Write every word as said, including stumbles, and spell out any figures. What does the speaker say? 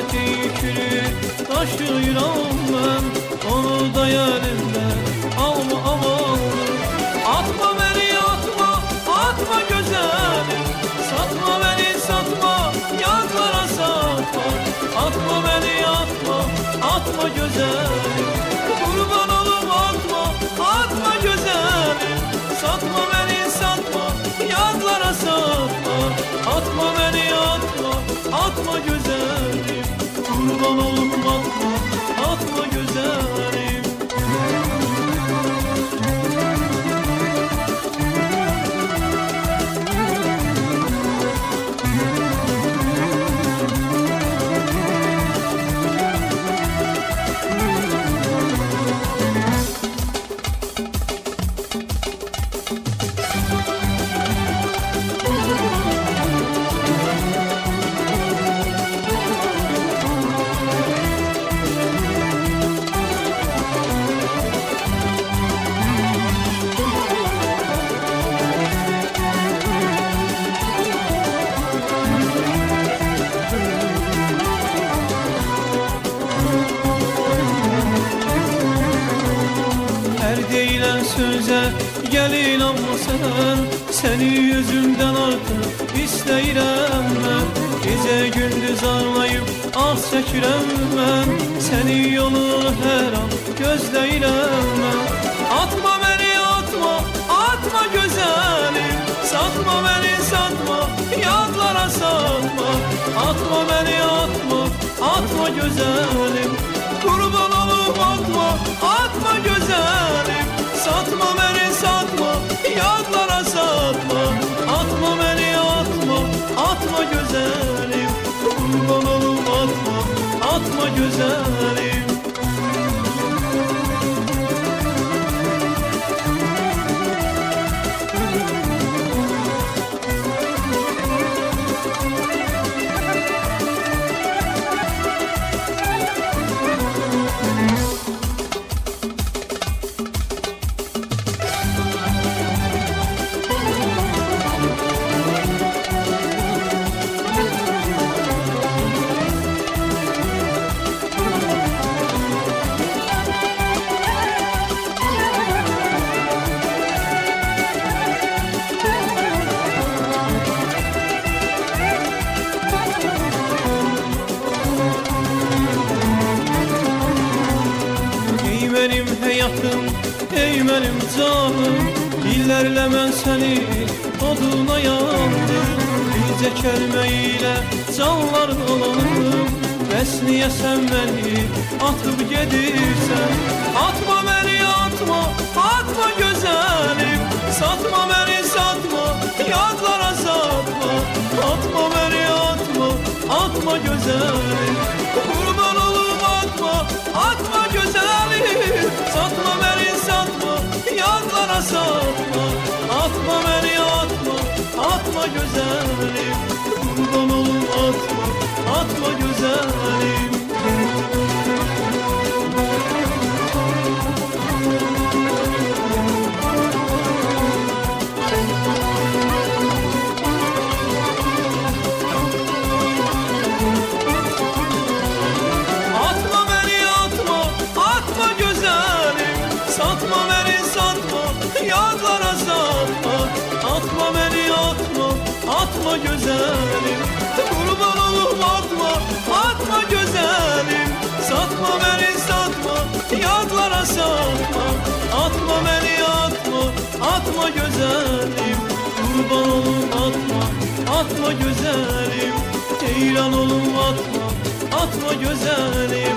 hasreti yükünü taşıyorum ben. Onu da yerimden alma aman. Atma beni atma, atma güzelim. Satma beni satma, yanlara satma. Atma beni atma, atma güzelim. Kurban olum atma, atma güzelim. Satma beni satma, yanlara satma. Atma beni atma, atma güzelim. Kurban olum atma, atma güzelim. Değilen söze gelin ama sen, seni yüzümden artık isteyirəm ben. Gece gündüz ağlayıp ah çekirəm ben, seni yolu her an gözleyirəm ben. Atma beni atma, atma güzelim. Satma beni satma, yanlara satma. Atma beni atma, atma güzelim. Kurban olup atma, atma güzelim. Satma beni satma, yanlara satma. Atma beni atma, atma güzelim. Kurban olup atma, atma güzelim. Benim hayatım, ey benim canım. İllerle ben seni oduna yandım. Birce kelimeyle canlar olalım. Bəs niye sen beni atıp gedirsen? Atma beni atma, atma güzelim. Satma beni satma, yanlara satma. Atma beni atma, atma güzelim. Kurban olup atma, atma güzelim. Satma beni satma, yanlara satma. Atma beni atma, atma güzelim. Kurban olup atma, atma güzelim. Satma beni satma, yanlara satma. Atma beni atma, atma güzelim. Kurban olup atma, atma güzelim. Satma beni satma, yanlara satma. Atma beni atma, atma güzelim. Kurban olup atma, atma güzelim. Ceylan olup atma, atma güzelim.